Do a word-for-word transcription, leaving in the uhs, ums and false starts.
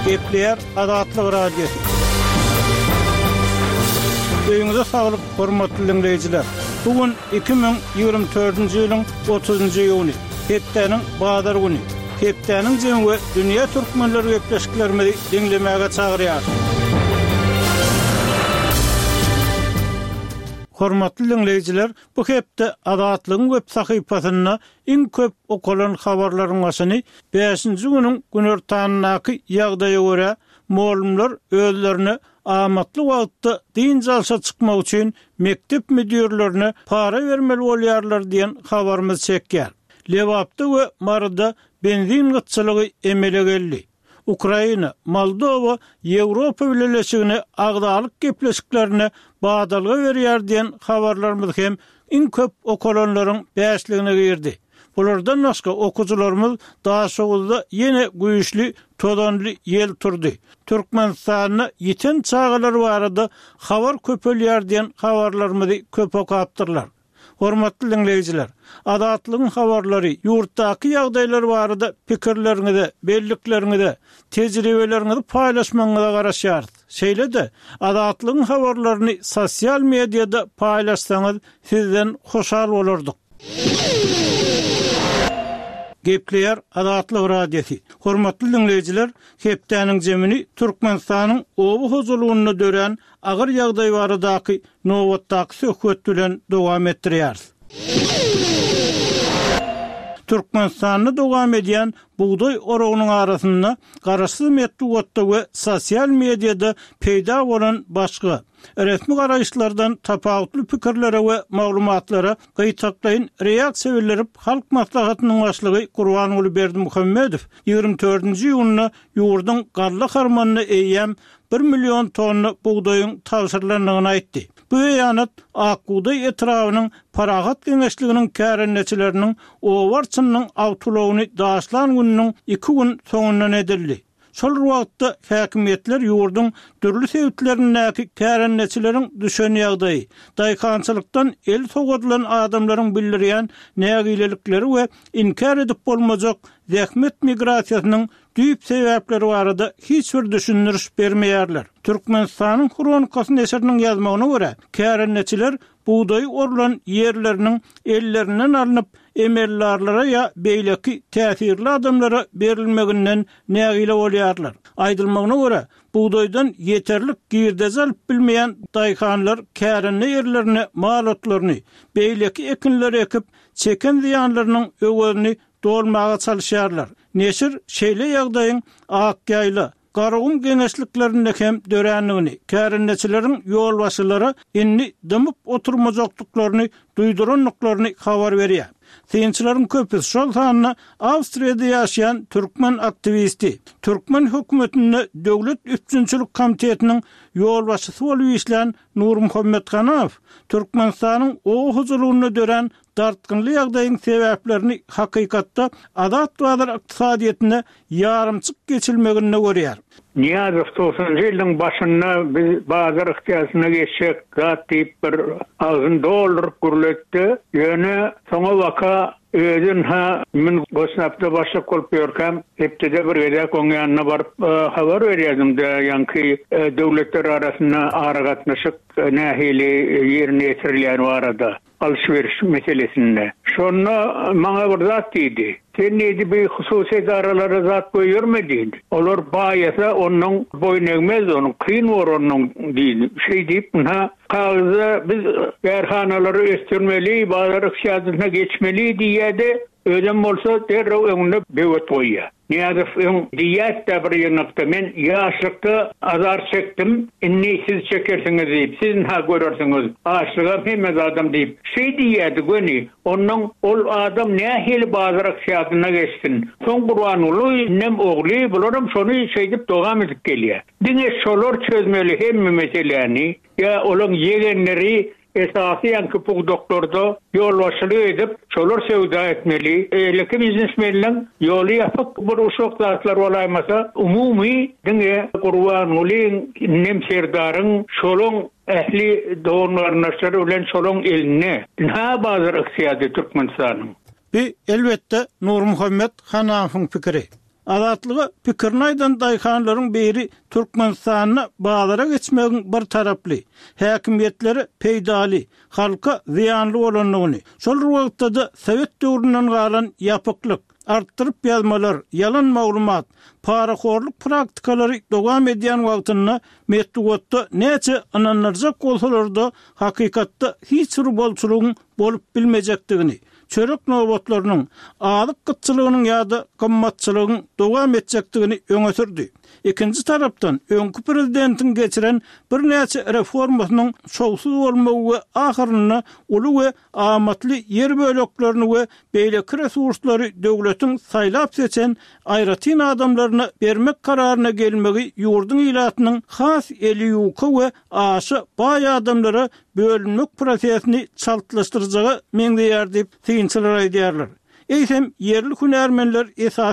Gepleyer Adatlyk radiosu. Öýüňize saglyk, hormatly dinleýijiler. Bugün iki bin ýygrimi dördünji ýylyň otuzynjy ýuny, Hepdeniň Badar güni. Hepdeniň jemgy dünýä türkmenleri gepleşiklerini dinlemäge çagyrýar. Hormatly dinleýijiler, bu hepde Adatlygyň web sahypasyna iň köp okulan habarlaryň başyny beşinji güniň günertanynaky ýagdaýa görä molumlar özlerini amatly wagtda din jalsa çykmak üçin mektep müdirlerini para bermeli bolýarlar diýen habarymyz çekýär. Lewapda we Marda benzin gıtçylygy emele geldi. Ukraina, Moldova, Ýewropa birleşigine agdalyk gepleşiklerini badalga berýär diýen habarlarymyz hem iň köp okulanlaryň beşligine girdi. Bulardan başga okujularymyz daha şogulda ýene güýçli, todanly ýel turdy. Türkmenistanyna ýeten çağalar barada habar köpelýär diýen habarlarymyzy köp okapdyrlar. Hormatly dinleýijiler, Adatlygyň habarlary ýurtdaky ýagdaýlar barada pikirleriňizi, bellikleriňizi, tejribeleriňizi paýlaşmaňyza garaşýar. Şeýle-de Adatlygyň habarlaryny sosial mediada paýlaşsaňyz sizden hoşal bolardyk. Gepleyer Adatlyk radiosu. Hormatly dinleýijiler, Hepdeniň jemini Türkmenistanyň obu huzurlugyny dören agyr ýagdaý baradaky nowatdaky söhbet bilen dowam etdirýär. Türkmenistanyny dowam edýän buğday oragynyň arasynda garaşsyz medeniýetde we sosial mediada peýda bolan başga resmi garaýşlardan tapawutly pikirlere we maglumatlara gytaklaýyn reaksiýa bildirip halk maslahatynyň başlygy Gurbanuly Berdimuhammedow ýygrimi dördünji ýylyna ýurdun garly harmanyny eýýän bir million tonna buğdaýyň tapşyrylanyny aýtdy. Bu ýanat Akbuğday etrawynyň Paragat Geňeşliginiň kärenneçileriniň owarçynyň awtulagyny daşlan gününiň iki gün soňundan edildi. Şol wagtda häkimetler ýurdun dürli sebäpleriniň kärenneçileriň düşen ýagdaýy, daýkançylykdan el sogadylan adamlaryň bildirýän nägilelikleri we inkar edip bolmajak zähmet migrasiýasynyň düýp sebäpleri barada hiç bir düşündiriş bermeýärler. Türkmenistanyň Kronikasy neşriniň ýazmagyna görä, kärenneçiler buğday orulan yerlerinin ellerinden alınıp emellarlara ya beyleki täsirli adamlara berilmeginden nägile bolýarlar. Aýdylmagyna görä, buğdaydan yeterlik girdez alyp bilmeýän daýkanlar kärenli yerlerine malotlaryny, beyleki ekinleri ekip çeken ziýanlarynyň öwelini dolmaga çalyşýarlar. Neşir şeýle ýagdaýyň Akýaýla Garagum geňeşliklerinde hem dörenligini, kärenneçileriň ýol başylary inni dymyp oturmajaklyklaryny, duýduranlyklaryny habar berýär. Synçylaryň köpüsi şol sanyna Awstriýada ýaşaýan türkmen aktivisti, Türkmen hökümetine döwlet üçinçilik komitetiniň ýol başçysy bolup işlän Nurmuhammed Hanaw, Türkmenistanyň o huzurlugyny dören dartgynly ýagdaýyň sebäplerini hakykatda adat bazar ykdysadyetine ýarymçyk geçilmegine görýär. Niýazow doksanjy ýylyň başynda biz bazar ykdysadyna geçsek, zat diýip bir agyn dollar gürletdi. Ýöne soňa waka özün ha min gosnapda başlyk bolup ýörkäm, hepde bir gezek oň ýanyna baryp habar berýärdim de, ýanky döwletler arasynda aragatnaşyk nähili ýerine ýetirilýän barada alşveriş meselesinde. Şonu maňa bir zat diýdi. Sen neydi bir hususy idaralara zat goýurmedin? Olar baýasa onuň boyun egmez, onuň kyn bor onuň diýdi. Şey diýip, ha kagzy biz berhanalary östürmeli, bazar yksyadyna geçmeli diýdi. Ödem bolsa derrew öňüne bewet goýýar. Niýazow diýät de bir ýanykda men ýaşlykda azar çekdim, inni siz çekersiňiz diýip, siz ha görersiňiz. Aşlyga hemme adam diýip, şey diýdi göni, onuň ol adam nähili bazar yksyadyna geçsin. Soň Gurbanuly nem ogly bularam şonu şey diýip dogam edip gelýär. Diňe şolar çözmeli hemme meseleni, ýa olaň ýegenleri esasiyan köpük doktorda yol başlığı edip şolar sevda etmeli. Eleki biznesmenlerin yolu yapıp bir uşak zatlar olaymasa umumi dine Gurbanulyň nemserdarın şolun ehli doğumlarınlaşları ölen şolun eline ha bazı iksiyadi Türkmenistan'ın. Bir elbette Nurmuhammed Hanaw'ın fikri. Azatlygy pikirini aýdan daýhanlaryň biri Türkmenistanyna baglara geçmegiň bir taraply, häkimetleri peýdali, halka ziýanly bolanlygyny, şol wagtda da Sowet döwründen galan ýapyklyk, artdyryp ýazmalar, yalan maglumat, paraxorluk praktikalary dowam edýän wagtynda metdugatda näçe ananlarjak bolsalar-da hakykatda hiç bir bolçulugyň bolup bilmejekdigini, çörek nowbatlarynyň, azyk gytçylygynyň ýa-da gymmatçylygyň dowam etjekdigini öňe sürdi. Ikinji tarapdan öňkü prezidentiň geçiren bir näçe reformasynyň şowsuz bolmagy we ahyrynda uly we amatly yer böleklerini we beýleki resurslary döwletiň saýlap seçen aýratyn adamlaryna bermek kararyna gelmegi ýurduň ilatynyň has eli ýuky we aşy baý adamlara bölünmek prosesini çaltlaşdyracagy meňde ýar diýip synçylar aýdýarlar. Eýsem yerli hünärmenler esas